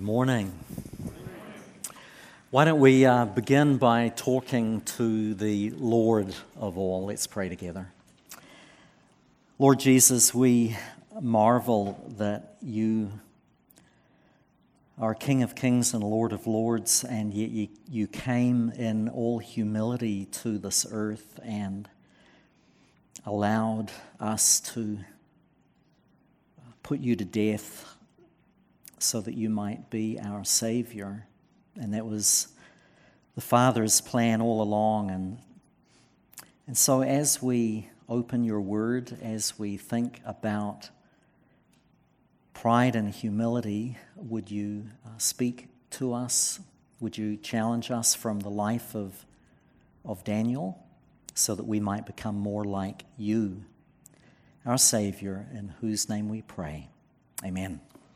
Morning. Why don't we begin by talking to the Lord of all? Let's pray together. Lord Jesus, we marvel that you are King of Kings and Lord of Lords, and yet you came in all humility to this earth and allowed us to put you to death so that you might be our Savior. And that was the Father's plan all along. And so as we open your word, as we think about pride and humility, would you speak to us? Would you challenge us from the life of Daniel so that we might become more like you, our Savior, in whose name we pray. Amen.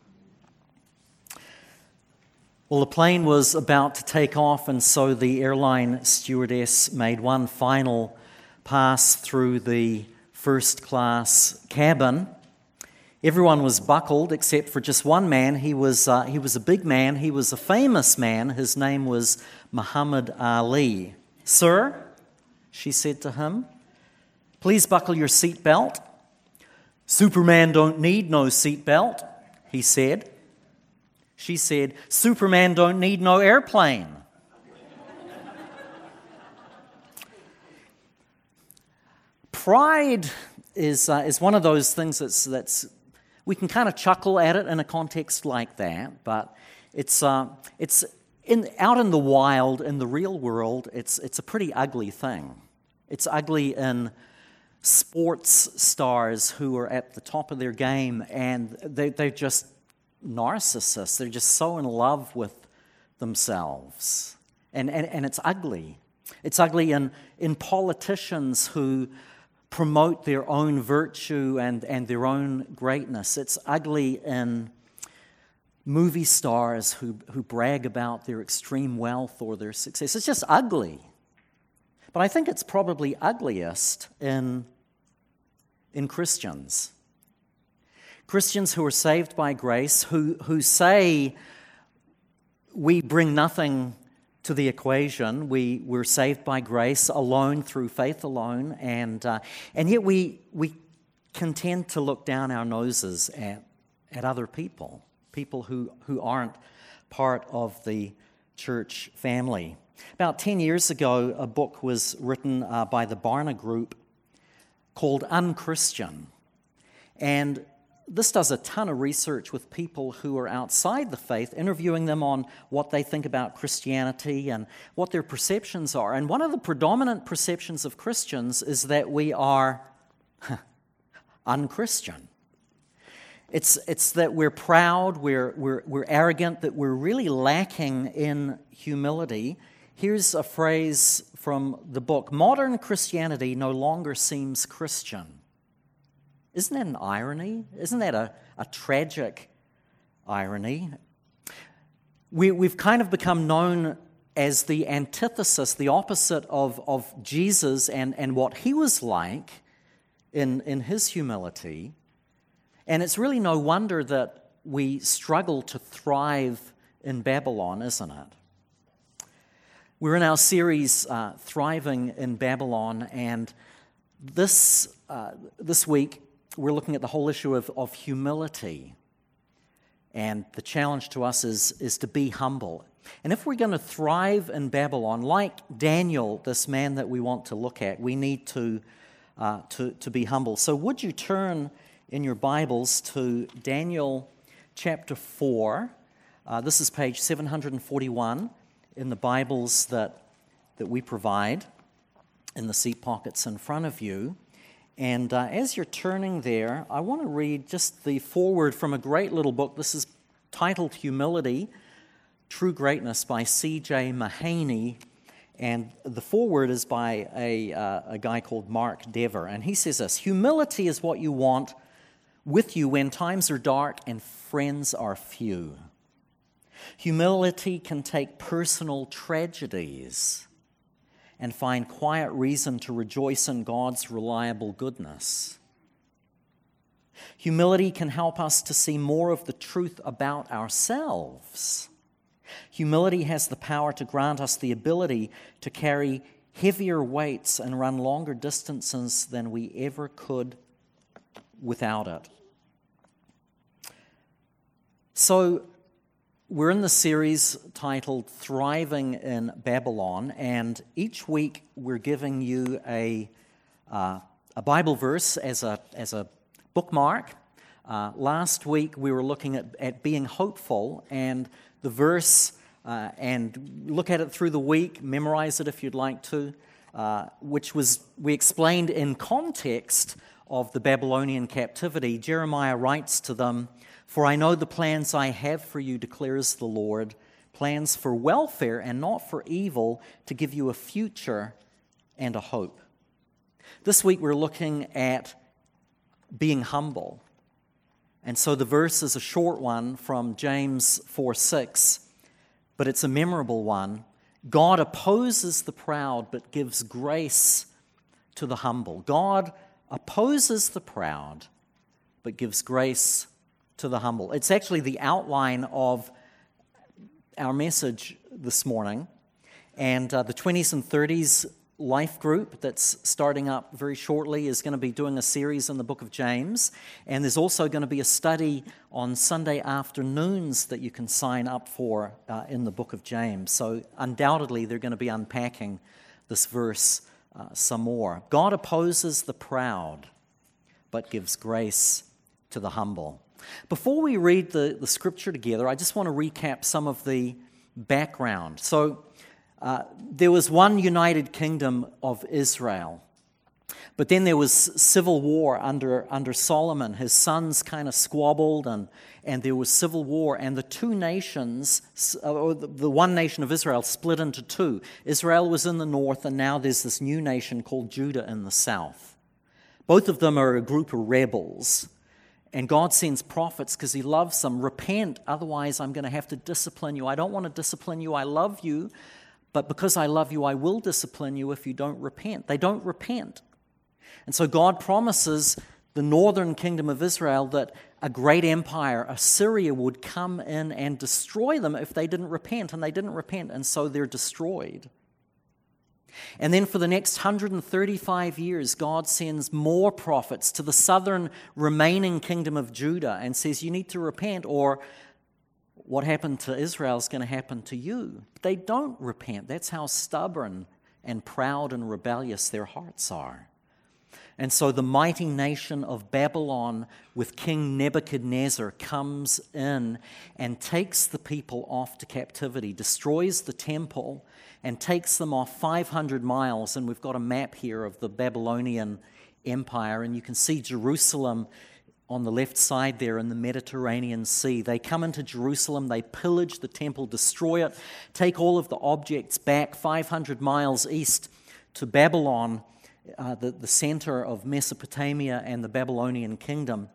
Well, the plane was about to take off, and so the airline stewardess made one final pass through the first-class cabin. Everyone was buckled except for just one man. He was a big man. He was a famous man. His name was Muhammad Ali. "Sir," she said to him, "please buckle your seatbelt." "Superman don't need no seatbelt," he said. She said, "Superman don't need no airplane." Pride is one of those things that's we can kind of chuckle at it in a context like that, but it's out in the wild, in the real world, it's a pretty ugly thing. It's ugly in sports stars who are at the top of their game, and they're just narcissists. They're just so in love with themselves. And it's ugly. It's ugly in politicians who promote their own virtue and their own greatness. It's ugly in movie stars who brag about their extreme wealth or their success. It's just ugly. But I think it's probably ugliest in Christians. Christians who are saved by grace, who say we bring nothing to the equation, we're saved by grace alone through faith alone, and yet we can tend to look down our noses at other people who aren't part of the church family. About 10 years ago, a book was written by the Barna Group called Unchristian, and this does a ton of research with people who are outside the faith, interviewing them on what they think about Christianity and what their perceptions are. And one of the predominant perceptions of Christians is that we are unchristian. It's that we're proud, we're arrogant, that we're really lacking in humility. Here's a phrase from the book: "Modern Christianity no longer seems Christian." Isn't that an irony? Isn't that a tragic irony? We've kind of become known as the antithesis, the opposite of Jesus and what he was like in his humility. And it's really no wonder that we struggle to thrive in Babylon, isn't it? We're in our series, Thriving in Babylon, and this week, we're looking at the whole issue of humility. And the challenge to us is to be humble. And if we're going to thrive in Babylon, like Daniel, this man that we want to look at, we need to be humble. So would you turn in your Bibles to Daniel chapter 4. This is page 741 in the Bibles that we provide in the seat pockets in front of you. And as you're turning there, I want to read just the foreword from a great little book. This is titled Humility, True Greatness by C.J. Mahaney. And the foreword is by a guy called Mark Dever. And he says this: "Humility is what you want with you when times are dark and friends are few. Humility can take personal tragedies and find quiet reason to rejoice in God's reliable goodness. Humility can help us to see more of the truth about ourselves. Humility has the power to grant us the ability to carry heavier weights and run longer distances than we ever could without it. So, we're in the series titled Thriving in Babylon, and each week we're giving you a Bible verse as a bookmark. Last week we were looking at being hopeful, and the verse, and look at it through the week, memorize it if you'd like to, which we explained in context of the Babylonian captivity. Jeremiah writes to them, "For I know the plans I have for you, declares the Lord, plans for welfare and not for evil, to give you a future and a hope." This week we're looking at being humble. And so the verse is a short one from James 4:6, but it's a memorable one. God opposes the proud but gives grace to the humble. God opposes the proud but gives grace to the humble. It's actually the outline of our message this morning. And the 20s and 30s life group that's starting up very shortly is going to be doing a series in the book of James. And there's also going to be a study on Sunday afternoons that you can sign up for in the book of James. So undoubtedly they're going to be unpacking this verse some more. God opposes the proud but gives grace to the humble. Before we read the scripture together, I just want to recap some of the background. So there was one united kingdom of Israel, but then there was civil war under Solomon. His sons kind of squabbled, and there was civil war, and the two nations, or the one nation of Israel, split into two. Israel was in the north, and now there's this new nation called Judah in the south. Both of them are a group of rebels. And God sends prophets because He loves them. Repent, otherwise I'm going to have to discipline you. I don't want to discipline you. I love you, but because I love you, I will discipline you if you don't repent. They don't repent. And so God promises the northern kingdom of Israel that a great empire, Assyria, would come in and destroy them if they didn't repent. And they didn't repent, and so they're destroyed. And then for the next 135 years, God sends more prophets to the southern remaining kingdom of Judah and says, you need to repent, or what happened to Israel is going to happen to you. They don't repent. That's how stubborn and proud and rebellious their hearts are. And so the mighty nation of Babylon with King Nebuchadnezzar comes in and takes the people off to captivity, destroys the temple, and takes them off 500 miles. And we've got a map here of the Babylonian Empire, and you can see Jerusalem on the left side there in the Mediterranean Sea. They come into Jerusalem, they pillage the temple, destroy it, take all of the objects back 500 miles east to Babylon, the center of Mesopotamia and the Babylonian kingdom.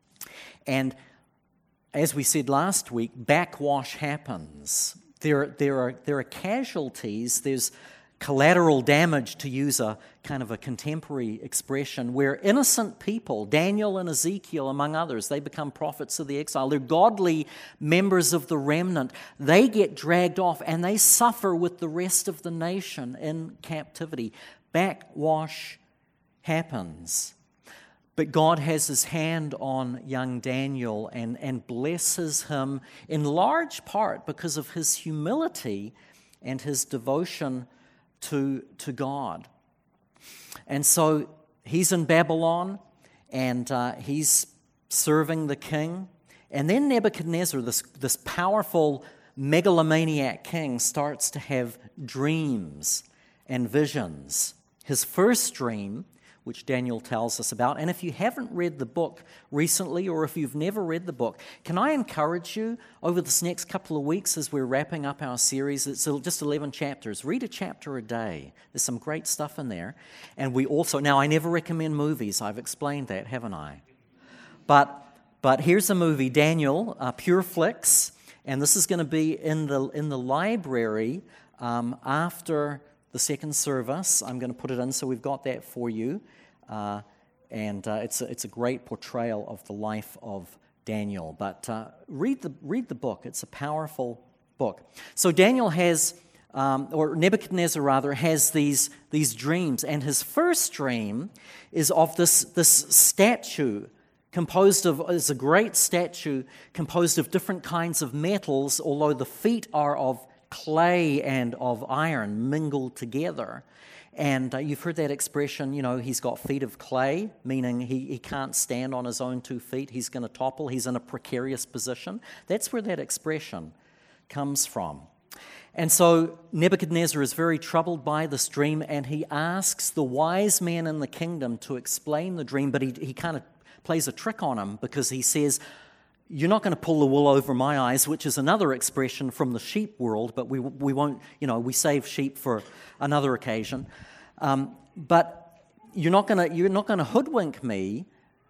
And as we said last week, backwash happens. There are casualties, there's collateral damage, to use a kind of a contemporary expression, where innocent people, Daniel and Ezekiel among others, they become prophets of the exile. They're godly members of the remnant. They get dragged off and they suffer with the rest of the nation in captivity. Backwash happens. But God has His hand on young Daniel and blesses him in large part because of his humility and his devotion to God. And so he's in Babylon, and he's serving the king. And then Nebuchadnezzar, this powerful megalomaniac king, starts to have dreams and visions. His first dream, which Daniel tells us about. And if you haven't read the book recently, or if you've never read the book, can I encourage you over this next couple of weeks as we're wrapping up our series? It's just 11 chapters. Read a chapter a day. There's some great stuff in there. And we also, now I never recommend movies. I've explained that, haven't I? But here's a movie, Daniel, Pure Flix, and this is going to be in the library after the second service. I'm going to put it in, so we've got that for you. And it's a great portrayal of the life of Daniel. But read the book. It's a powerful book. So Daniel has, or Nebuchadnezzar rather, has these dreams. And his first dream is of this statue it's a great statue composed of different kinds of metals, although the feet are of clay and of iron mingled together. And you've heard that expression, he's got feet of clay, meaning he can't stand on his own 2 feet. He's going to topple. He's in a precarious position. That's where that expression comes from. And so Nebuchadnezzar is very troubled by this dream, and he asks the wise man in the kingdom to explain the dream, but he kind of plays a trick on him because he says, "You're not going to pull the wool over my eyes," which is another expression from the sheep world, but we won't, we save sheep for another occasion. But you're not going to hoodwink me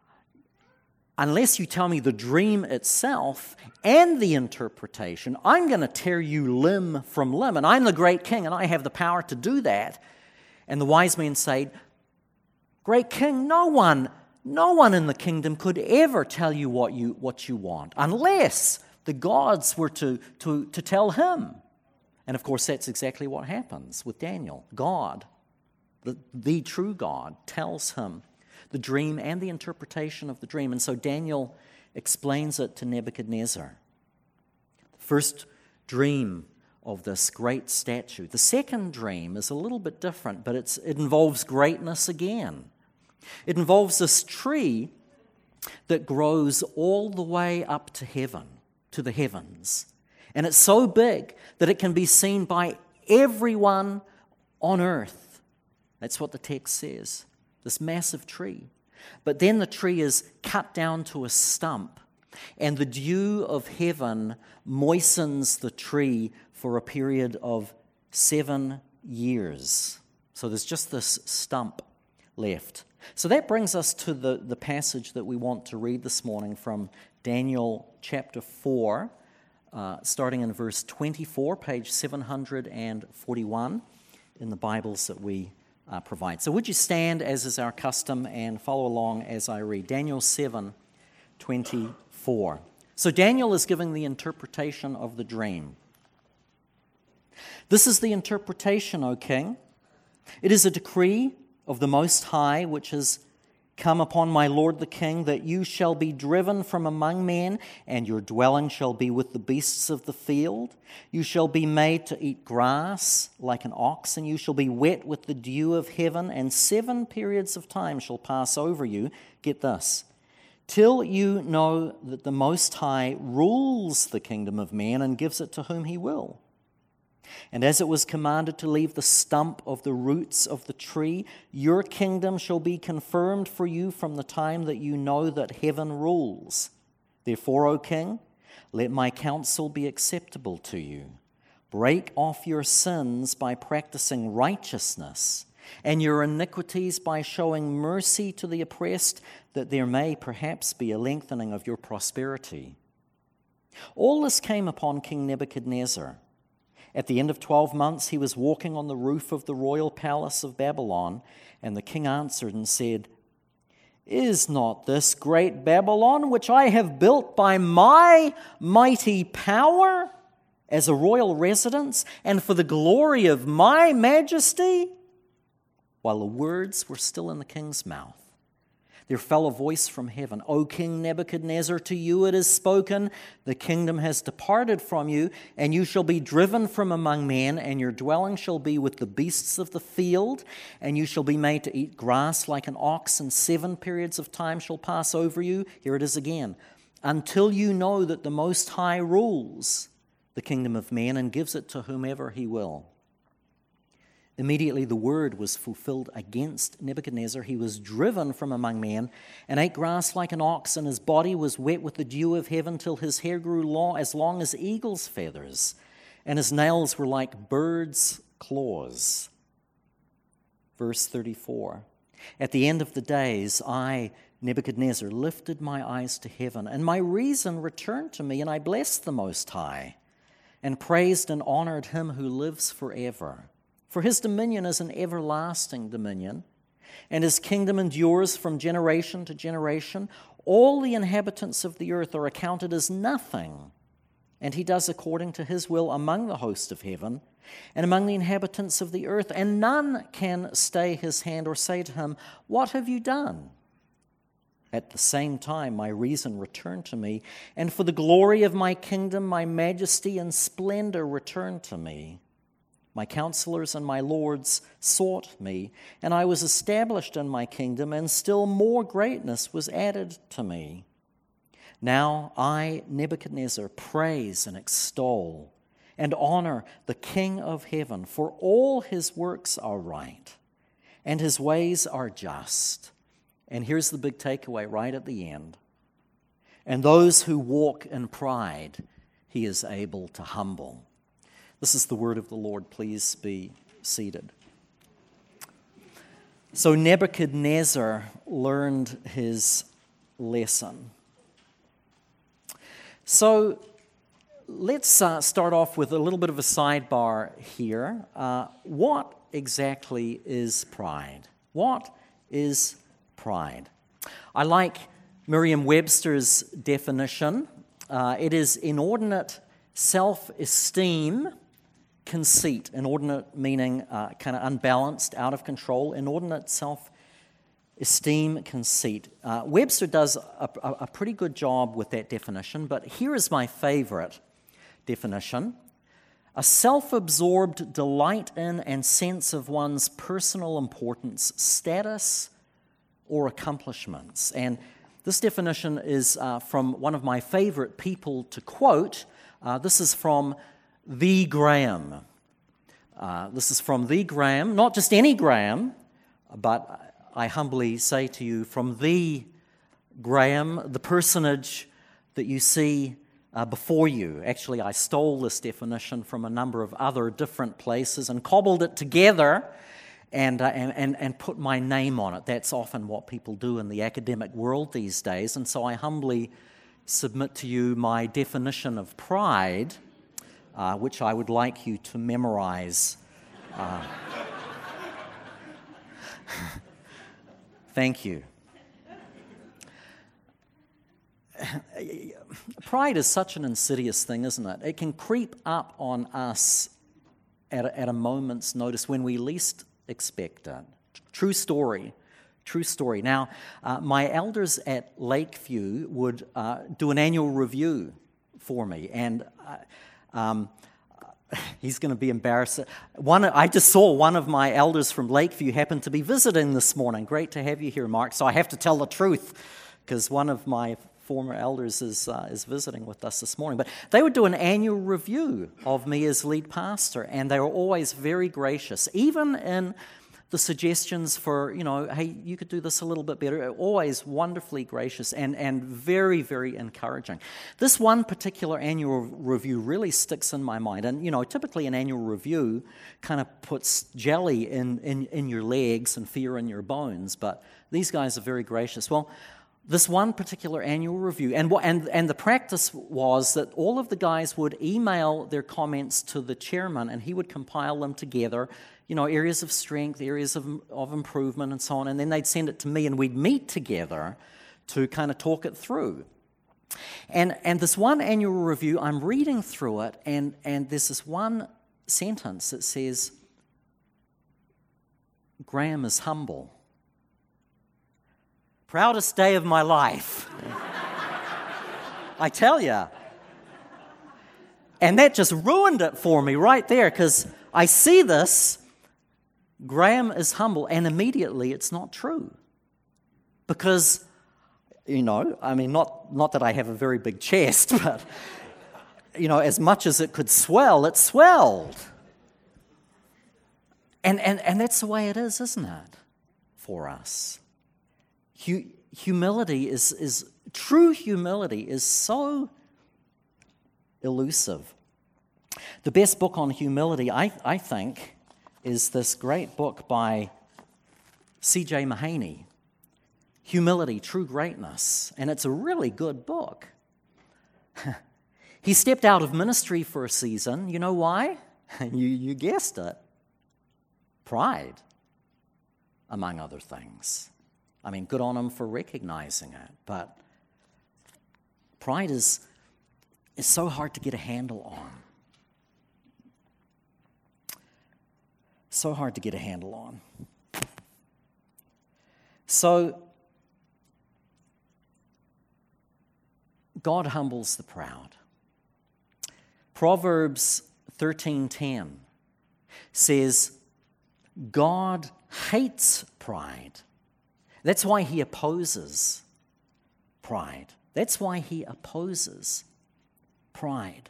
unless you tell me the dream itself and the interpretation. I'm going to tear you limb from limb, and I'm the great king, and I have the power to do that. And the wise men say, "Great king, no one in the kingdom could ever tell you what you want, unless the gods were to tell him." And of course, that's exactly what happens with Daniel. God, the true God, tells him the dream and the interpretation of the dream. And so Daniel explains it to Nebuchadnezzar. The first dream of this great statue. The second dream is a little bit different, but it involves greatness again. It involves this tree that grows all the way up to heaven, to the heavens. And it's so big that it can be seen by everyone on earth. That's what the text says, this massive tree. But then the tree is cut down to a stump, and the dew of heaven moistens the tree for a period of 7 years. So there's just this stump left. So that brings us to the passage that we want to read this morning from Daniel chapter 4, starting in verse 24, page 741 in the Bibles that we provide. So would you stand, as is our custom, and follow along as I read. Daniel 7:24. So Daniel is giving the interpretation of the dream. "This is the interpretation, O king. It is a decree of the Most High, which has come upon my lord the king, that you shall be driven from among men, and your dwelling shall be with the beasts of the field. You shall be made to eat grass like an ox, and you shall be wet with the dew of heaven, and 7 periods of time shall pass over you." Get this. "Till you know that the Most High rules the kingdom of man and gives it to whom he will. And as it was commanded to leave the stump of the roots of the tree, your kingdom shall be confirmed for you from the time that you know that heaven rules. Therefore, O king, let my counsel be acceptable to you. Break off your sins by practicing righteousness, and your iniquities by showing mercy to the oppressed, that there may perhaps be a lengthening of your prosperity." All this came upon King Nebuchadnezzar. At the end of 12 months, he was walking on the roof of the royal palace of Babylon, and the king answered and said, "Is not this great Babylon, which I have built by my mighty power as a royal residence, and for the glory of my majesty?" While the words were still in the king's mouth, there fell a voice from heaven, "O King Nebuchadnezzar, to you it is spoken, the kingdom has departed from you, and you shall be driven from among men, and your dwelling shall be with the beasts of the field, and you shall be made to eat grass like an ox, and 7 periods of time shall pass over you." Here it is again. "Until you know that the Most High rules the kingdom of man and gives it to whomever he will." Immediately the word was fulfilled against Nebuchadnezzar. He was driven from among men and ate grass like an ox, and his body was wet with the dew of heaven till his hair grew long as eagle's feathers, and his nails were like birds' claws. Verse 34. "At the end of the days, I, Nebuchadnezzar, lifted my eyes to heaven, and my reason returned to me, and I blessed the Most High, and praised and honored him who lives forever. For his dominion is an everlasting dominion, and his kingdom endures from generation to generation. All the inhabitants of the earth are accounted as nothing, and he does according to his will among the host of heaven and among the inhabitants of the earth, and none can stay his hand or say to him, "What have you done?" At the same time, my reason returned to me, and for the glory of my kingdom, my majesty and splendor returned to me. My counselors and my lords sought me, and I was established in my kingdom, and still more greatness was added to me. Now I, Nebuchadnezzar, praise and extol and honor the King of heaven, for all his works are right, and his ways are just. And here's the big takeaway right at the end. And those who walk in pride, he is able to humble. This is the word of the Lord. Please be seated. So Nebuchadnezzar learned his lesson. So let's start off with a little bit of a sidebar here. What exactly is pride? What is pride? I like Merriam-Webster's definition. It is inordinate self-esteem, conceit. Inordinate meaning kind of unbalanced, out of control. Inordinate self-esteem, conceit. Webster does a pretty good job with that definition, but here is my favorite definition. A self-absorbed delight in and sense of one's personal importance, status, or accomplishments. And this definition is from one of my favorite people to quote. This is from The Graham. This is from The Graham, not just any Graham, but I humbly say to you, from The Graham, the personage that you see before you. Actually, I stole this definition from a number of other different places and cobbled it together and put my name on it. That's often what people do in the academic world these days, and so I humbly submit to you my definition of pride, which I would like you to memorize. Thank you. Pride is such an insidious thing, isn't it? It can creep up on us at a moment's notice when we least expect it. True story. Now, my elders at Lakeview would do an annual review for me, and he's going to be embarrassed. I just saw one of my elders from Lakeview happen to be visiting this morning. Great to have you here, Mark. So I have to tell the truth because one of my former elders is visiting with us this morning. But they would do an annual review of me as lead pastor, and they were always very gracious, even in the suggestions for, hey, you could do this a little bit better. Always wonderfully gracious and very, very encouraging. This one particular annual review really sticks in my mind. And, typically an annual review kind of puts jelly in your legs and fear in your bones. But these guys are very gracious. Well, this one particular annual review, and the practice was that all of the guys would email their comments to the chairman, and he would compile them together, areas of strength, areas of improvement, and so on, and then they'd send it to me, and we'd meet together to kind of talk it through. And this one annual review, I'm reading through it, and there's this one sentence that says, Graham is humble. Proudest day of my life. I tell you. And that just ruined it for me right there, because I see this, Graham is humble, and immediately it's not true. Because, not that I have a very big chest, but, as much as it could swell, it swelled. And that's the way it is, isn't it, for us? Humility is true humility is so elusive. The best book on humility, I think, is this great book by C.J. Mahaney, Humility, True Greatness, and it's a really good book. He stepped out of ministry for a season. You know why? You guessed it. Pride. among other things. I mean, good on him for recognizing it, but pride is so hard to get a handle on. So hard to get a handle on. So, God humbles the proud. Proverbs 13:10 says, God hates pride. That's why he opposes pride. That's why he opposes pride.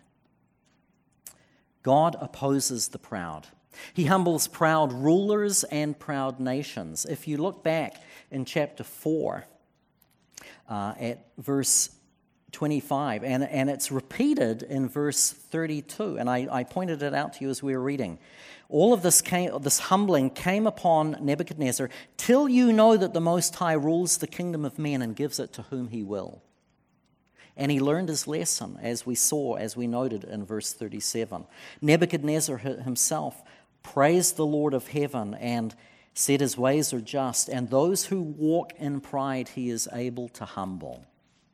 God opposes the proud. He humbles proud rulers and proud nations. If you look back in chapter 4 at verse 25, and it's repeated in verse 32, and I pointed it out to you as we were reading. All of this humbling came upon Nebuchadnezzar till you know that the Most High rules the kingdom of men and gives it to whom he will. And he learned his lesson, as we saw, as we noted in verse 37. Nebuchadnezzar himself praised the Lord of heaven and said his ways are just, and those who walk in pride he is able to humble.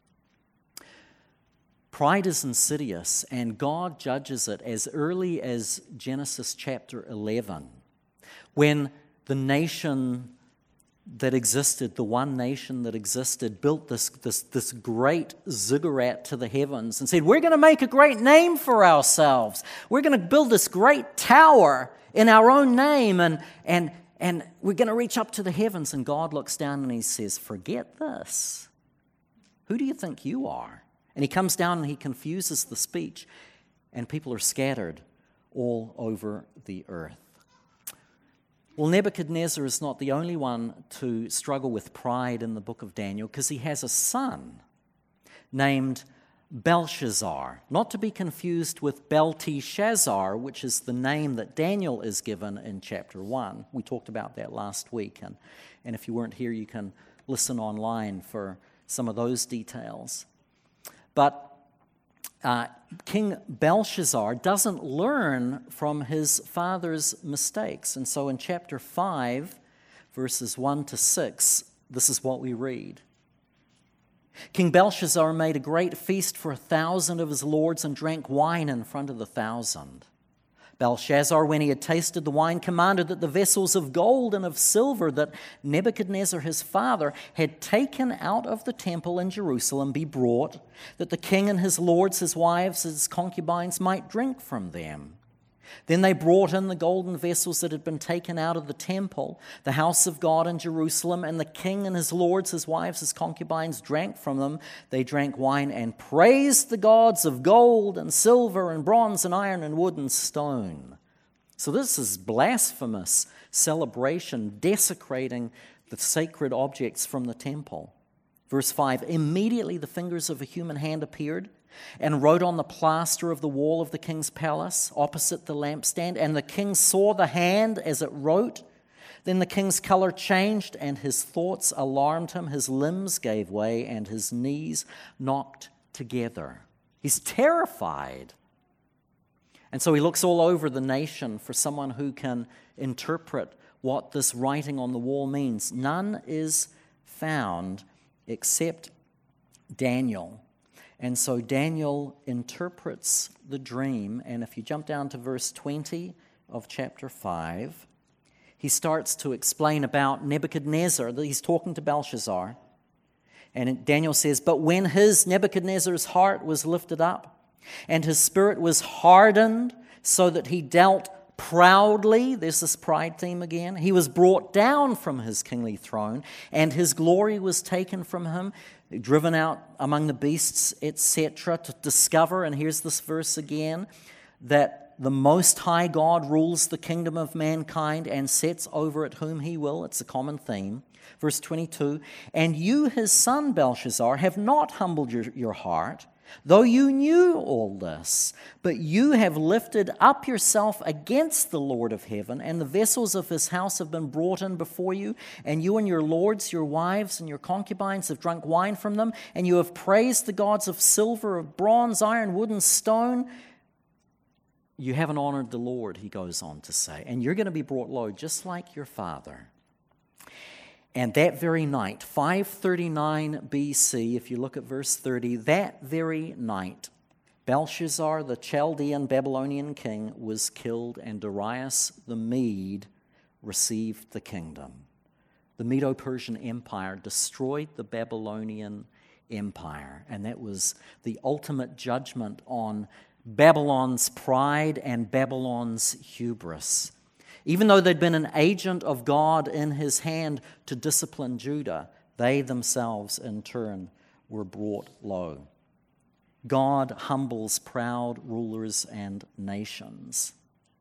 Pride is insidious, and God judges it as early as Genesis chapter 11, when the nation that existed, the one nation that existed, built this great ziggurat to the heavens and said, we're going to make a great name for ourselves. We're going to build this great tower in our own name, and we're going to reach up to the heavens. And God looks down and he says, forget this. Who do you think you are? And he comes down and he confuses the speech, and people are scattered all over the earth. Well, Nebuchadnezzar is not the only one to struggle with pride in the book of Daniel, because he has a son named Belshazzar, not to be confused with Belteshazzar, which is the name that Daniel is given in chapter 1. We talked about that last week, and if you weren't here, you can listen online for some of those details. But King Belshazzar doesn't learn from his father's mistakes. And so in chapter 5, verses 1 to 6, this is what we read. King Belshazzar made a great feast for 1,000 of his lords and drank wine in front of the 1,000. Belshazzar, when he had tasted the wine, commanded that the vessels of gold and of silver that Nebuchadnezzar his father had taken out of the temple in Jerusalem be brought, that the king and his lords, his wives, his concubines might drink from them. Then they brought in the golden vessels that had been taken out of the temple, the house of God in Jerusalem, and the king and his lords, his wives, his concubines drank from them. They drank wine and praised the gods of gold and silver and bronze and iron and wood and stone. So this is blasphemous celebration, desecrating the sacred objects from the temple. Verse 5, immediately the fingers of a human hand appeared and wrote on the plaster of the wall of the king's palace opposite the lampstand, and the king saw the hand as it wrote. Then the king's color changed, and his thoughts alarmed him. His limbs gave way, and his knees knocked together. He's terrified. And so he looks all over the nation for someone who can interpret what this writing on the wall means. None is found except Daniel. And so Daniel interprets the dream, and if you jump down to verse 20 of chapter 5, he starts to explain about Nebuchadnezzar. He's talking to Belshazzar, and Daniel says, but when Nebuchadnezzar's heart was lifted up, and his spirit was hardened so that he dealt proudly, there's this pride theme again, he was brought down from his kingly throne, and his glory was taken from him, driven out among the beasts, etc., to discover, and here's this verse again, that the Most High God rules the kingdom of mankind and sets over it whom he will. It's a common theme. Verse 22, and you, his son Belshazzar, have not humbled your heart, though you knew all this, but you have lifted up yourself against the Lord of heaven, and the vessels of his house have been brought in before you, and you and your lords, your wives, and your concubines have drunk wine from them, and you have praised the gods of silver, of bronze, iron, wood, and stone. You haven't honored the Lord, he goes on to say, and you're going to be brought low just like your father. And that very night, 539 BC, if you look at verse 30, that very night, Belshazzar, the Chaldean Babylonian king, was killed, and Darius the Mede received the kingdom. The Medo-Persian Empire destroyed the Babylonian Empire, and that was the ultimate judgment on Babylon's pride and Babylon's hubris. Even though they'd been an agent of God in his hand to discipline Judah, they themselves in turn were brought low. God humbles proud rulers and nations.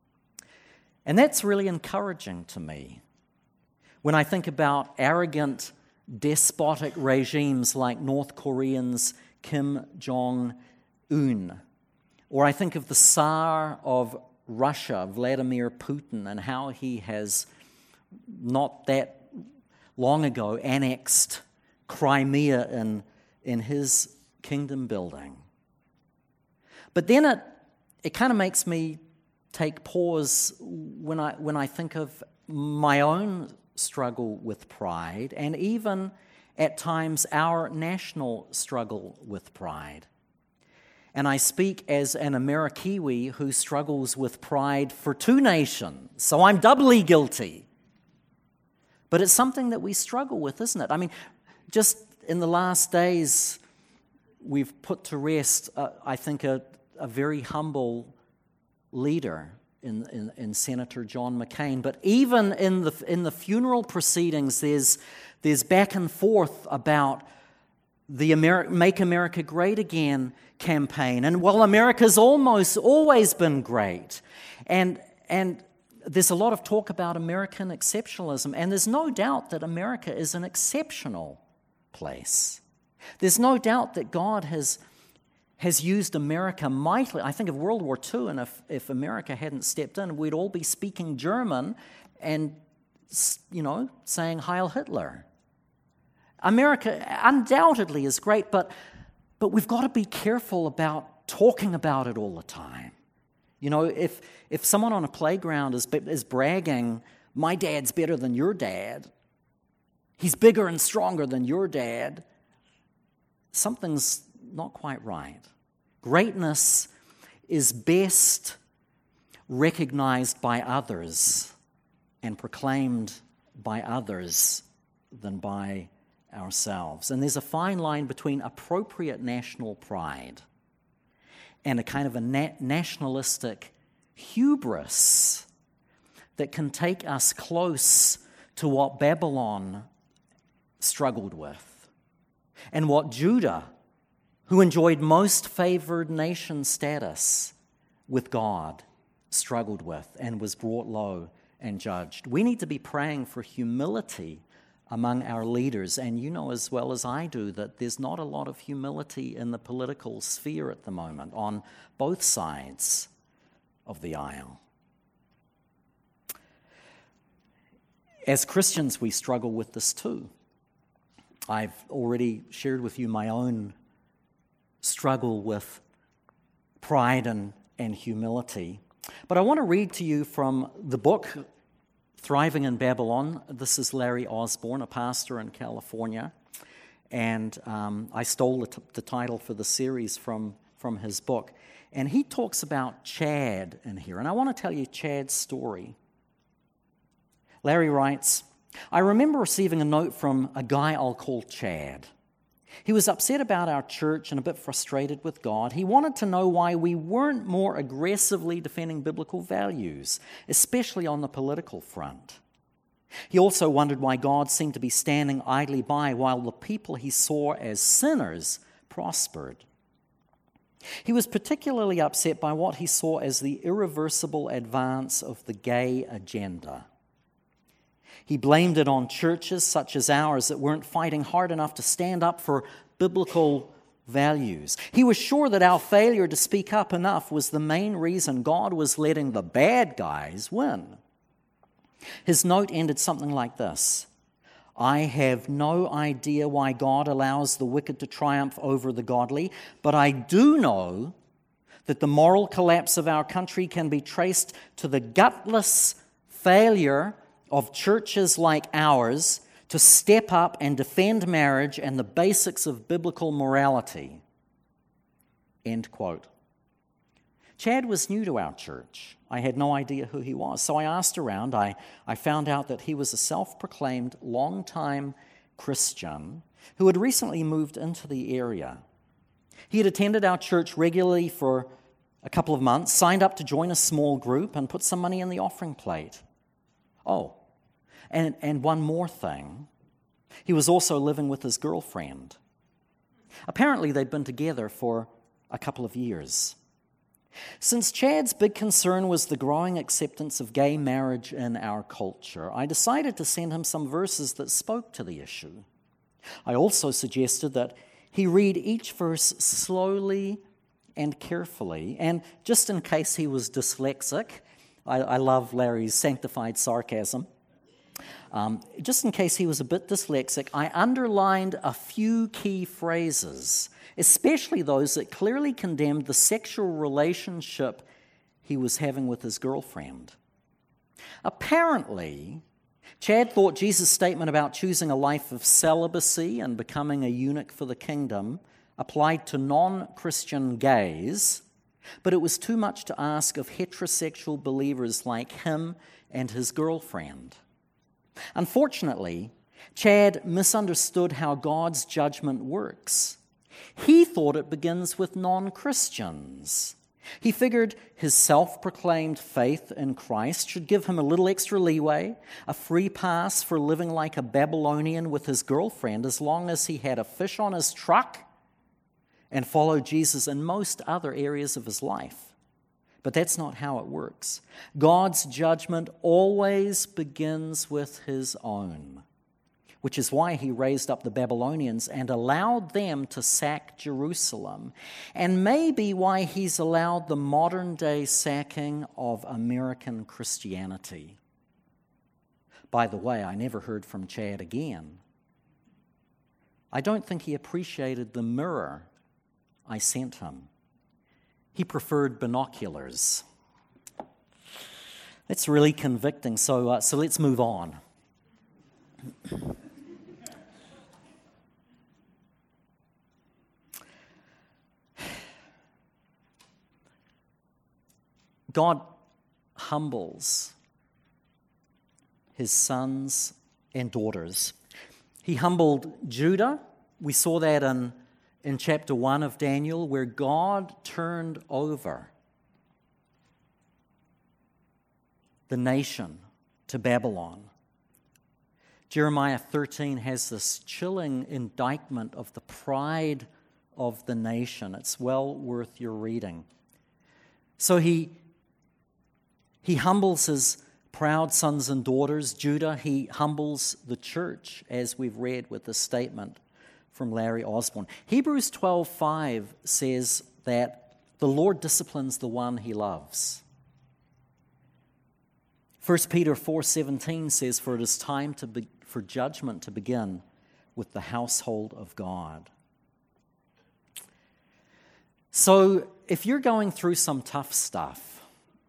And that's really encouraging to me. When I think about arrogant, despotic regimes like North Korean's Kim Jong-un, or I think of the Tsar of Russia, Vladimir Putin, and how he has not that long ago annexed Crimea in his kingdom building. But then it kind of makes me take pause when I think of my own struggle with pride, and even at times our national struggle with pride. And I speak as an Amerikiwi who struggles with pride for two nations, so I'm doubly guilty. But it's something that we struggle with, isn't it? I mean, just in the last days, we've put to rest, I think, a very humble leader in Senator John McCain. But even in the funeral proceedings, there's back and forth about the Make America Great Again campaign. And well, America's almost always been great. And there's a lot of talk about American exceptionalism, and there's no doubt that America is an exceptional place. There's no doubt that God has used America mightily. I think of World War II, and if America hadn't stepped in, we'd all be speaking German and, saying Heil Hitler. America undoubtedly is great, but we've got to be careful about talking about it all the time. If someone on a playground is bragging, my dad's better than your dad, he's bigger and stronger than your dad, something's not quite right. Greatness is best recognized by others and proclaimed by others than by ourselves. And there's a fine line between appropriate national pride and a kind of a nationalistic hubris that can take us close to what Babylon struggled with and what Judah, who enjoyed most favored nation status with God, struggled with and was brought low and judged. We need to be praying for humility among our leaders, and you know as well as I do that there's not a lot of humility in the political sphere at the moment on both sides of the aisle. As Christians, we struggle with this too. I've already shared with you my own struggle with pride and humility. But I want to read to you from the book, Thriving in Babylon. This is Larry Osborne, a pastor in California. And I stole the title for the series from his book. And he talks about Chad in here. And I want to tell you Chad's story. Larry writes, I remember receiving a note from a guy I'll call Chad. He was upset about our church and a bit frustrated with God. He wanted to know why we weren't more aggressively defending biblical values, especially on the political front. He also wondered why God seemed to be standing idly by while the people he saw as sinners prospered. He was particularly upset by what he saw as the irreversible advance of the gay agenda. He blamed it on churches such as ours that weren't fighting hard enough to stand up for biblical values. He was sure that our failure to speak up enough was the main reason God was letting the bad guys win. His note ended something like this: I have no idea why God allows the wicked to triumph over the godly, but I do know that the moral collapse of our country can be traced to the gutless failure of churches like ours to step up and defend marriage and the basics of biblical morality. End quote. Chad was new to our church. I had no idea who he was. So I asked around. I found out that he was a self-proclaimed long-time Christian who had recently moved into the area. He had attended our church regularly for a couple of months, signed up to join a small group, and put some money in the offering plate. Oh, and one more thing. He was also living with his girlfriend. Apparently, they'd been together for a couple of years. Since Chad's big concern was the growing acceptance of gay marriage in our culture, I decided to send him some verses that spoke to the issue. I also suggested that he read each verse slowly and carefully, and just in case he was dyslexic, I love Larry's sanctified sarcasm, just in case he was a bit dyslexic, I underlined a few key phrases, especially those that clearly condemned the sexual relationship he was having with his girlfriend. Apparently, Chad thought Jesus' statement about choosing a life of celibacy and becoming a eunuch for the kingdom applied to non-Christian gays, but it was too much to ask of heterosexual believers like him and his girlfriend. Unfortunately, Chad misunderstood how God's judgment works. He thought it begins with non-Christians. He figured his self-proclaimed faith in Christ should give him a little extra leeway, a free pass for living like a Babylonian with his girlfriend as long as he had a fish on his truck and followed Jesus in most other areas of his life. But that's not how it works. God's judgment always begins with his own, which is why he raised up the Babylonians and allowed them to sack Jerusalem, and maybe why he's allowed the modern-day sacking of American Christianity. By the way, I never heard from Chad again. I don't think he appreciated the mirror I sent him. He preferred binoculars. That's really convicting, so let's move on. God humbles his sons and daughters. He humbled Judah. We saw that in chapter 1 of Daniel, where God turned over the nation to Babylon. Jeremiah 13 has this chilling indictment of the pride of the nation. It's well worth your reading. So he humbles his proud sons and daughters. Judah, he humbles the church, as we've read with the statement from Larry Osborne. Hebrews 12:5 says that the Lord disciplines the one he loves. 1 Peter 4:17 says, for it is time for judgment to begin with the household of God. So if you're going through some tough stuff,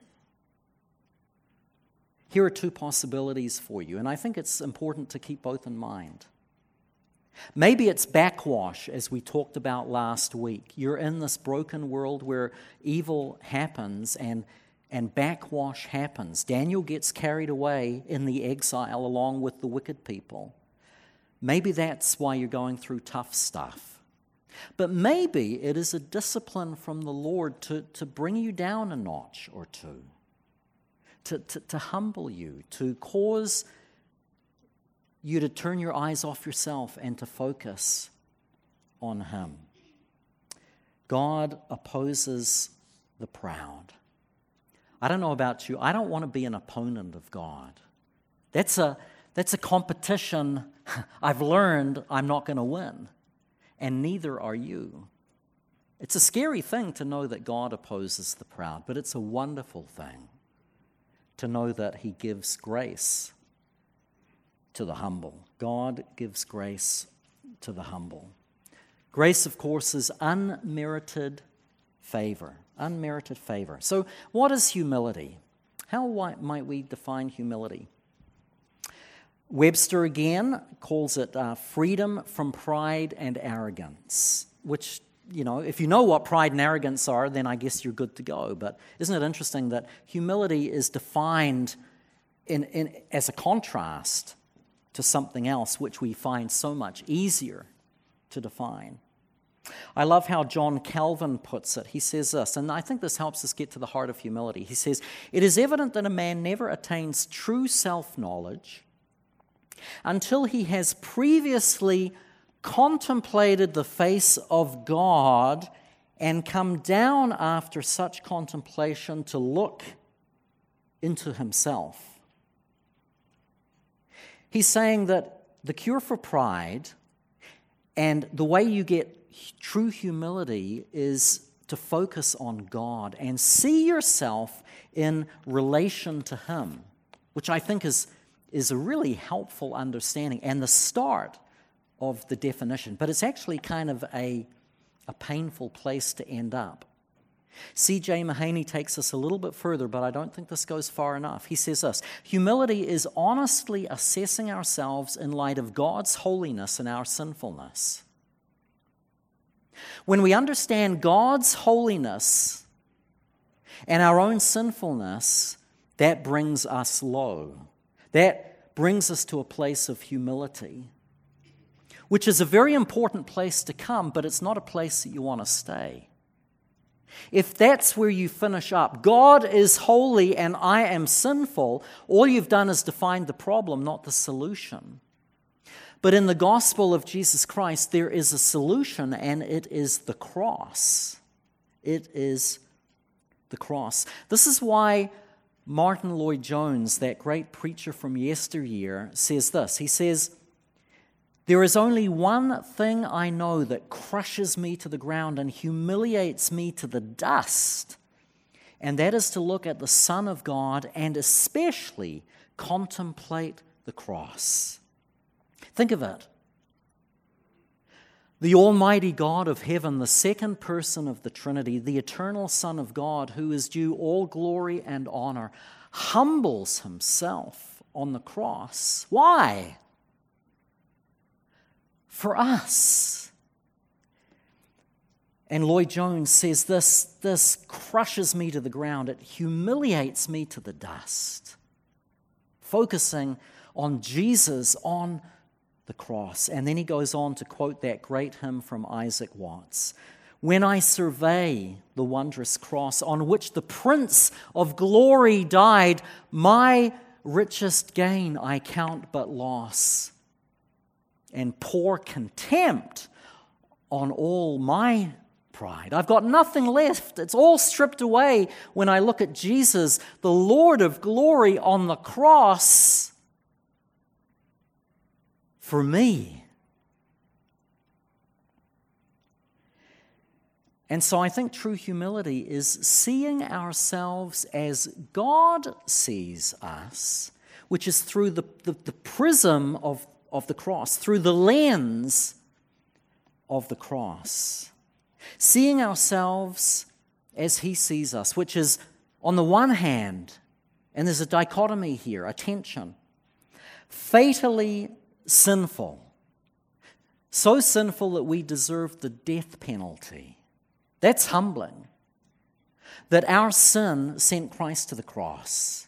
here are two possibilities for you, and I think it's important to keep both in mind. Maybe it's backwash, as we talked about last week. You're in this broken world where evil happens and backwash happens. Daniel gets carried away in the exile along with the wicked people. Maybe that's why you're going through tough stuff. But maybe it is a discipline from the Lord to bring you down a notch or two, to humble you, to cause you to turn your eyes off yourself and to focus on Him. God opposes the proud. I don't know about you. I don't want to be an opponent of God. That's a competition I've learned I'm not going to win, and neither are you. It's a scary thing to know that God opposes the proud, but it's a wonderful thing to know that He gives grace to the humble. God gives grace to the humble. Grace, of course, is unmerited favor. Unmerited favor. So what is humility? How might we define humility? Webster again calls it freedom from pride and arrogance, which, if you know what pride and arrogance are, then I guess you're good to go. But isn't it interesting that humility is defined as a contrast to something else which we find so much easier to define? I love how John Calvin puts it. He says this, and I think this helps us get to the heart of humility. He says, "It is evident that a man never attains true self-knowledge until he has previously contemplated the face of God and come down after such contemplation to look into himself." He's saying that the cure for pride and the way you get true humility is to focus on God and see yourself in relation to Him, which I think is a really helpful understanding and the start of the definition. But it's actually kind of a painful place to end up. C.J. Mahaney takes us a little bit further, but I don't think this goes far enough. He says this: humility is honestly assessing ourselves in light of God's holiness and our sinfulness. When we understand God's holiness and our own sinfulness, that brings us low. That brings us to a place of humility, which is a very important place to come, but it's not a place that you want to stay. If that's where you finish up, God is holy and I am sinful, all you've done is defined the problem, not the solution. But in the gospel of Jesus Christ, there is a solution, and it is the cross. It is the cross. This is why Martin Lloyd-Jones, that great preacher from yesteryear, says this. He says, "There is only one thing I know that crushes me to the ground and humiliates me to the dust, and that is to look at the Son of God and especially contemplate the cross." Think of it. The Almighty God of heaven, the second person of the Trinity, the eternal Son of God, who is due all glory and honor, humbles himself on the cross. Why? For us. And Lloyd-Jones says this crushes me to the ground. It humiliates me to the dust. Focusing on Jesus on the cross. And then he goes on to quote that great hymn from Isaac Watts. "When I survey the wondrous cross on which the Prince of Glory died, my richest gain I count but loss, and pour contempt on all my pride. I've got nothing left. It's all stripped away when I look at Jesus, the Lord of glory, on the cross for me." And so I think true humility is seeing ourselves as God sees us, which is through the prism of the cross, through the lens of the cross. Seeing ourselves as He sees us, which is, on the one hand, and there's a dichotomy here, a tension, fatally sinful, so sinful that we deserve the death penalty. That's humbling. That our sin sent Christ to the cross.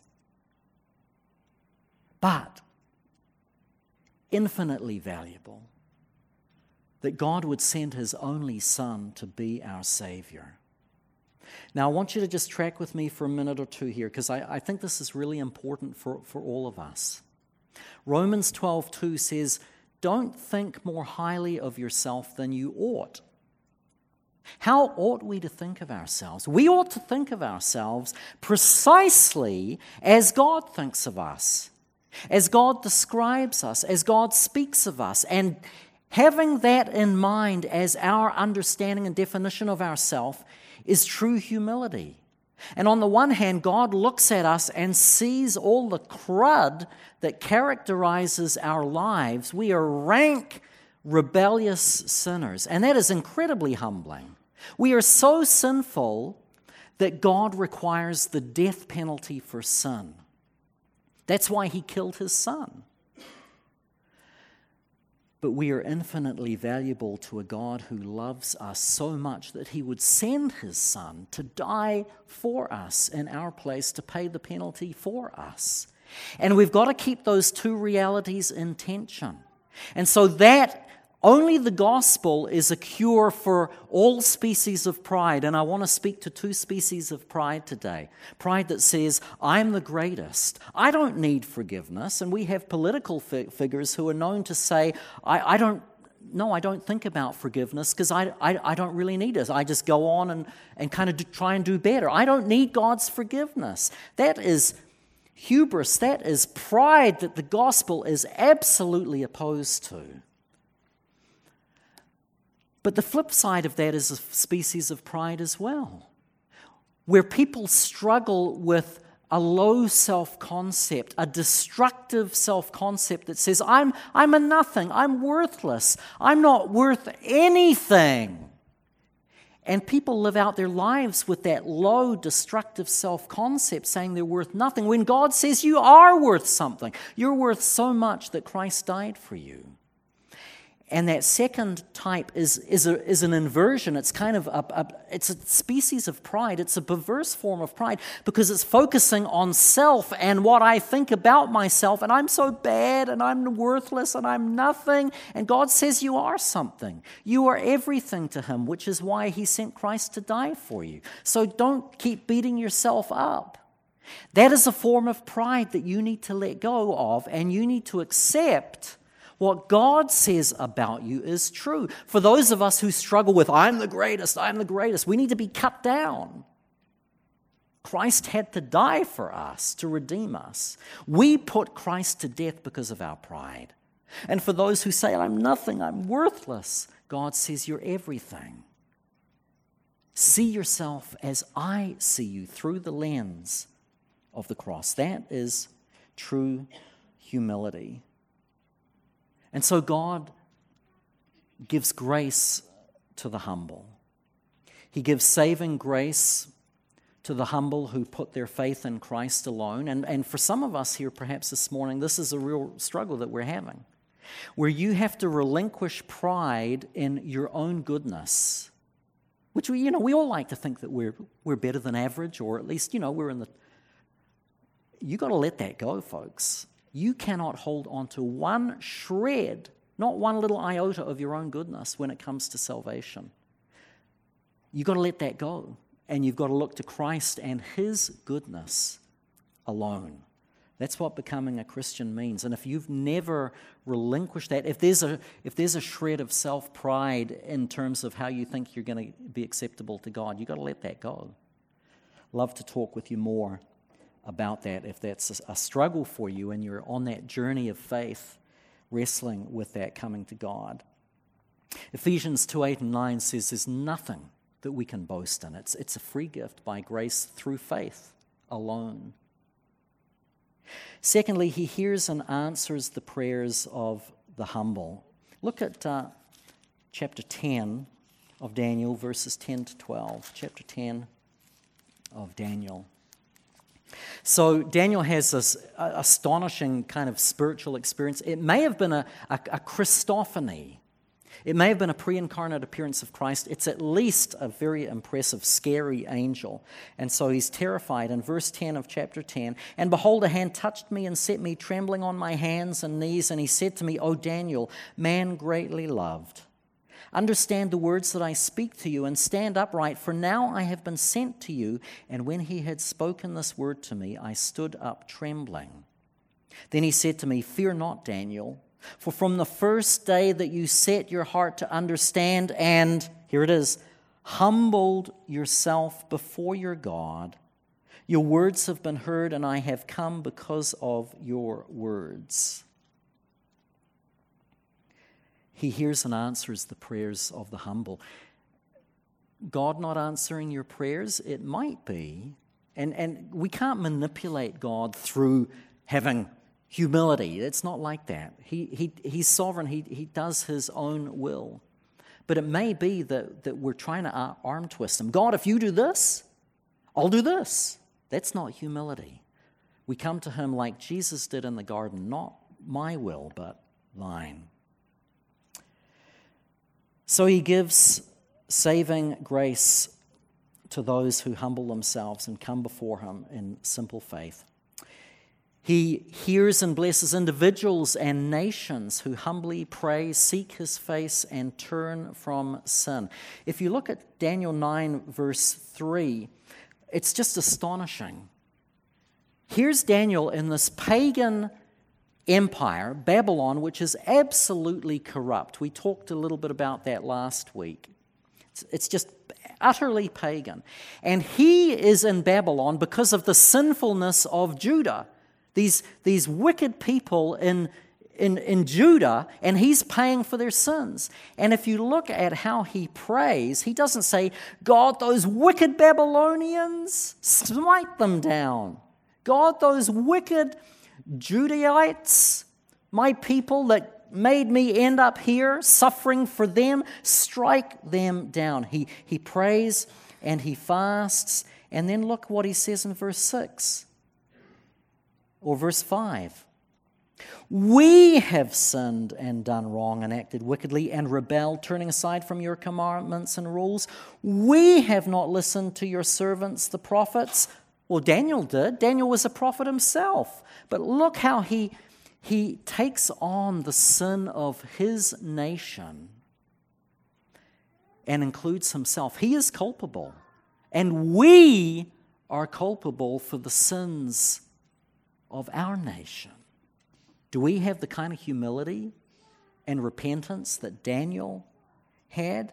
But infinitely valuable that God would send His only Son to be our Savior. Now, I want you to just track with me for a minute or two here, because I think this is really important for all of us. Romans 12:2 says, "Don't think more highly of yourself than you ought." How ought we to think of ourselves? We ought to think of ourselves precisely as God thinks of us, as God describes us, as God speaks of us. And having that in mind as our understanding and definition of ourselves is true humility. And on the one hand, God looks at us and sees all the crud that characterizes our lives. We are rank, rebellious sinners, and that is incredibly humbling. We are so sinful that God requires the death penalty for sin. That's why He killed His Son. but we are infinitely valuable to a God who loves us so much that he would send his Son to die for us in our place, to pay the penalty for us. And we've got to keep those two realities in tension. And so that only the gospel is a cure for all species of pride. And I want to speak to two species of pride today. Pride that says, I'm the greatest. I don't need forgiveness. And we have political figures who are known to say, I don't think about forgiveness because I don't really need it. I just go on and kind of try and do better. I don't need God's forgiveness. That is hubris. That is pride that the gospel is absolutely opposed to. But the flip side of that is a species of pride as well, where people struggle with a low self-concept, a destructive self-concept that says, I'm a nothing, I'm worthless, I'm not worth anything. And people live out their lives with that low, destructive self-concept, saying they're worth nothing, when God says you are worth something. You're worth so much that Christ died for you. And that second type is an inversion. It's kind of it's a species of pride. It's a perverse form of pride because it's focusing on self and what I think about myself. And I'm so bad and I'm worthless and I'm nothing. And God says you are something. You are everything to him, which is why he sent Christ to die for you. So don't keep beating yourself up. That is a form of pride that you need to let go of, and you need to accept what God says about you is true. For those of us who struggle with, I'm the greatest, we need to be cut down. Christ had to die for us to redeem us. We put Christ to death because of our pride. And for those who say, I'm nothing, I'm worthless, God says you're everything. See yourself as I see you through the lens of the cross. That is true humility. And so God gives grace to the humble. He gives saving grace to the humble who put their faith in Christ alone. And for some of us here, perhaps this morning, this is a real struggle that we're having, where you have to relinquish pride in your own goodness, which we all like to think that we're better than average, or at least, we're in the... You got to let that go, folks. You cannot hold on to one shred, not one little iota of your own goodness when it comes to salvation. You've got to let that go, and you've got to look to Christ and his goodness alone. That's what becoming a Christian means. And if you've never relinquished that, if there's a shred of self-pride in terms of how you think you're going to be acceptable to God, you've got to let that go. Love to talk with you more about that if that's a struggle for you and you're on that journey of faith, wrestling with that coming to God. Ephesians 2:8 and 9 says there's nothing that we can boast in. It's a free gift by grace through faith alone. Secondly, he hears and answers the prayers of the humble. Look at chapter 10 of Daniel, verses 10 to 12. Chapter 10 of Daniel. So Daniel has this astonishing kind of spiritual experience. It may have been a Christophany. It may have been a pre-incarnate appearance of Christ. It's at least a very impressive, scary angel. And so he's terrified. In verse 10 of chapter 10, and behold, a hand touched me and set me trembling on my hands and knees. And he said to me, O Daniel, man greatly loved, understand the words that I speak to you and stand upright, for now I have been sent to you. And when he had spoken this word to me, I stood up trembling. Then he said to me, fear not, Daniel, for from the first day that you set your heart to understand and, here it is, humbled yourself before your God, your words have been heard, and I have come because of your words. He hears and answers the prayers of the humble. God not answering your prayers? It might be. And we can't manipulate God through having humility. It's not like that. He's sovereign. He does his own will. But it may be that we're trying to arm twist him. God, if you do this, I'll do this. That's not humility. We come to him like Jesus did in the garden, not my will, but thine. So he gives saving grace to those who humble themselves and come before him in simple faith. He hears and blesses individuals and nations who humbly pray, seek his face, and turn from sin. If you look at Daniel 9, verse 3, it's just astonishing. Here's Daniel in this pagan empire, Babylon, which is absolutely corrupt. We talked a little bit about that last week. It's just utterly pagan. And he is in Babylon because of the sinfulness of Judah. These wicked people in Judah, and he's paying for their sins. And if you look at how he prays, he doesn't say, God, those wicked Babylonians, smite them down. God, those wicked Judaites, my people that made me end up here suffering for them, strike them down. He prays and he fasts, and then look what he says in verse 6. Or verse 5, we have sinned and done wrong and acted wickedly and rebelled, turning aside from your commandments and rules. We have not listened to your servants, the prophets. Well, Daniel did. Daniel was a prophet himself. But look how he takes on the sin of his nation and includes himself. He is culpable. And we are culpable for the sins of our nation. Do we have the kind of humility and repentance that Daniel had?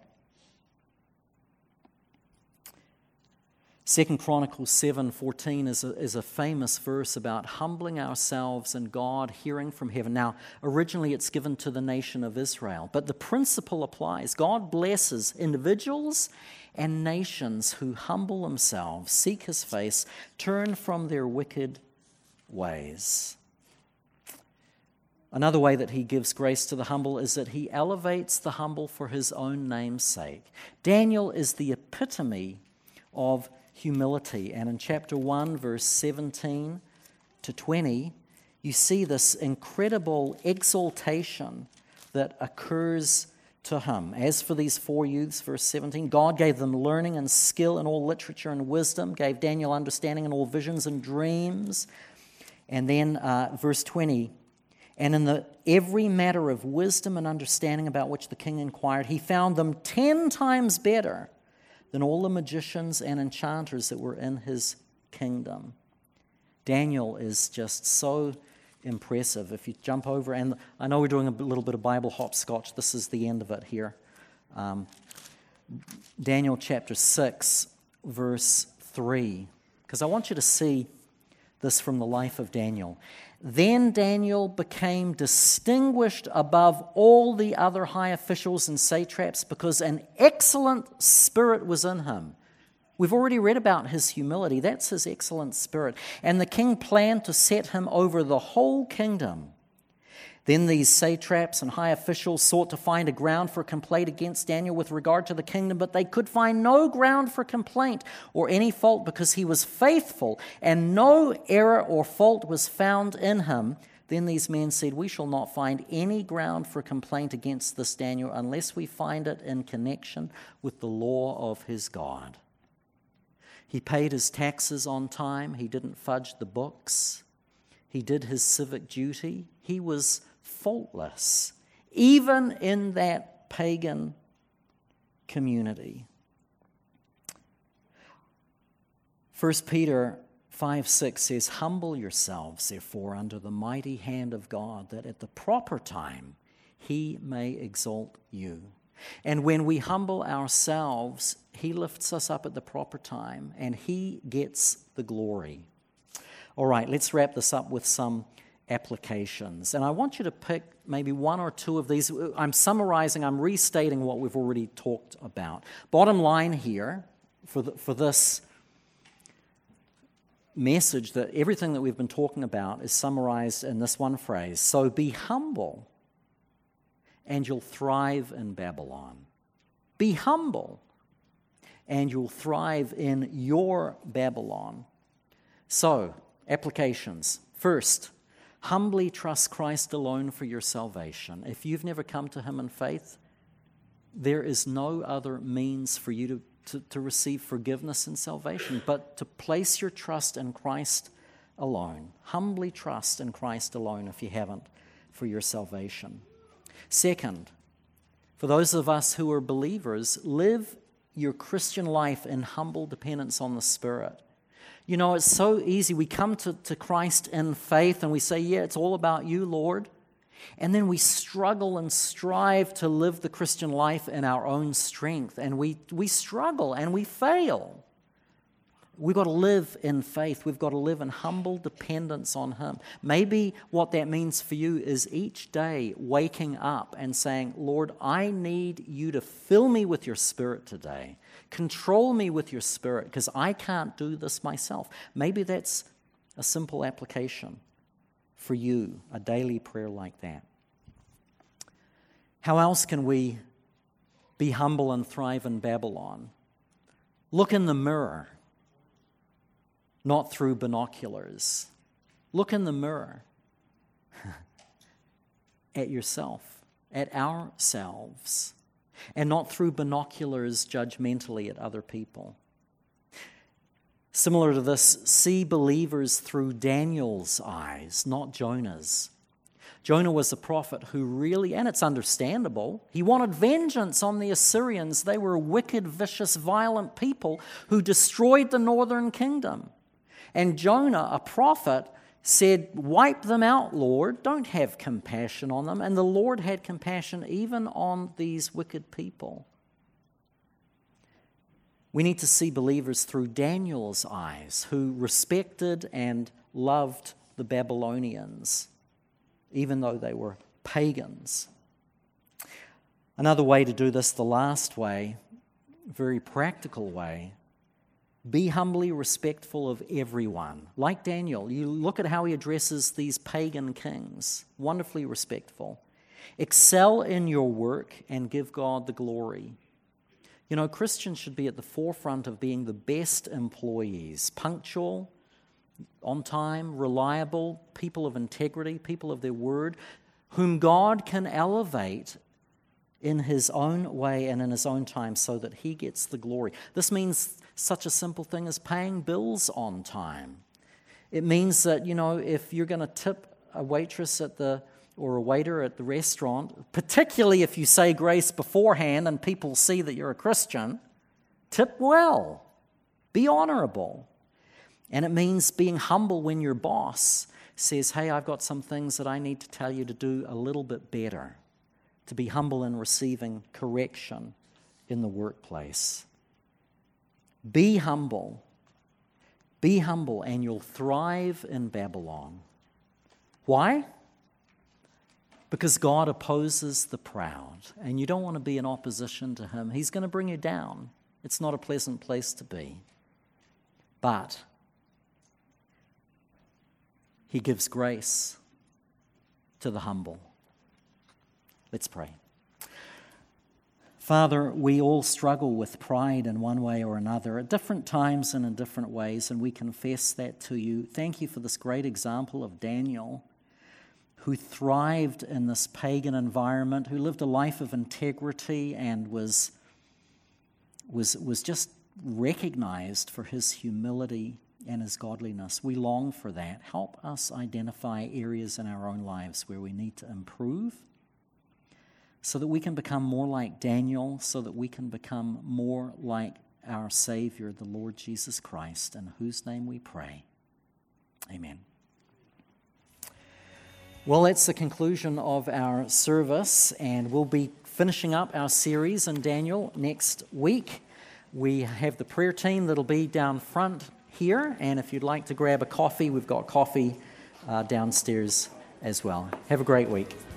2 Chronicles 7:14 is a famous verse about humbling ourselves and God hearing from heaven. Now, originally it's given to the nation of Israel, but the principle applies. God blesses individuals and nations who humble themselves, seek his face, turn from their wicked ways. Another way that he gives grace to the humble is that he elevates the humble for his own name's sake. Daniel is the epitome of humility, and in chapter 1, verse 17 to 20, you see this incredible exaltation that occurs to him. As for these 4 youths, verse 17, God gave them learning and skill in all literature and wisdom, gave Daniel understanding in all visions and dreams. And then verse 20, and in every matter of wisdom and understanding about which the king inquired, he found them 10 times better than all the magicians and enchanters that were in his kingdom. Daniel is just so impressive. If you jump over, and I know we're doing a little bit of Bible hopscotch, this is the end of it here. Daniel chapter 6, verse 3, because I want you to see this from the life of Daniel. Then Daniel became distinguished above all the other high officials and satraps because an excellent spirit was in him. We've already read about his humility. That's his excellent spirit. And the king planned to set him over the whole kingdom. Then these satraps and high officials sought to find a ground for complaint against Daniel with regard to the kingdom, but they could find no ground for complaint or any fault because he was faithful and no error or fault was found in him. Then these men said, we shall not find any ground for complaint against this Daniel unless we find it in connection with the law of his God. He paid his taxes on time. He didn't fudge the books. He did his civic duty. He was faultless, even in that pagan community. 1 Peter 5:6 says, humble yourselves, therefore, under the mighty hand of God, that at the proper time he may exalt you. And when we humble ourselves, he lifts us up at the proper time, and he gets the glory. All right, let's wrap this up with some applications. And I want you to pick maybe one or two of these. I'm summarizing, I'm restating what we've already talked about. Bottom line here for this message, that everything that we've been talking about is summarized in this one phrase. So be humble and you'll thrive in Babylon. Be humble and you'll thrive in your Babylon. So, applications. First, humbly trust Christ alone for your salvation. If you've never come to him in faith, there is no other means for you to receive forgiveness and salvation but to place your trust in Christ alone. Humbly trust in Christ alone if you haven't for your salvation. Second, for those of us who are believers, live your Christian life in humble dependence on the Spirit. You know, it's so easy. We come to Christ in faith and we say, yeah, it's all about you, Lord. And then we struggle and strive to live the Christian life in our own strength. And we struggle and we fail. We've got to live in faith. We've got to live in humble dependence on Him. Maybe what that means for you is each day waking up and saying, Lord, I need you to fill me with your Spirit today. Control me with your Spirit because I can't do this myself. Maybe that's a simple application for you, a daily prayer like that. How else can we be humble and thrive in Babylon? Look in the mirror, not through binoculars. Look in the mirror at yourself, at ourselves, and not through binoculars judgmentally at other people. Similar to this, see believers through Daniel's eyes, not Jonah's. Jonah was a prophet who really, and it's understandable, he wanted vengeance on the Assyrians. They were wicked, vicious, violent people who destroyed the northern kingdom. And Jonah, a prophet, said, wipe them out, Lord. Don't have compassion on them. And the Lord had compassion even on these wicked people. We need to see believers through Daniel's eyes, who respected and loved the Babylonians, even though they were pagans. Another way to do this, the last way, very practical way, be humbly respectful of everyone. Like Daniel, you look at how he addresses these pagan kings, wonderfully respectful. Excel in your work and give God the glory. You know, Christians should be at the forefront of being the best employees, punctual, on time, reliable, people of integrity, people of their word, whom God can elevate in His own way and in His own time so that He gets the glory. This means such a simple thing as paying bills on time. It means that, you know, if you're going to tip a waitress or a waiter at the restaurant, particularly if you say grace beforehand and people see that you're a Christian, tip well, be honorable. And it means being humble when your boss says, hey, I've got some things that I need to tell you to do a little bit better, to be humble in receiving correction in the workplace. Be humble, and you'll thrive in Babylon. Why? Because God opposes the proud, and you don't want to be in opposition to Him. He's going to bring you down. It's not a pleasant place to be. But He gives grace to the humble. Let's pray. Father, we all struggle with pride in one way or another at different times and in different ways, and we confess that to you. Thank you for this great example of Daniel, who thrived in this pagan environment, who lived a life of integrity and was just recognized for his humility and his godliness. We long for that. Help us identify areas in our own lives where we need to improve so that we can become more like Daniel, so that we can become more like our Savior, the Lord Jesus Christ, in whose name we pray. Amen. Well, that's the conclusion of our service, and we'll be finishing up our series in Daniel next week. We have the prayer team that'll be down front here, and if you'd like to grab a coffee, we've got coffee downstairs as well. Have a great week.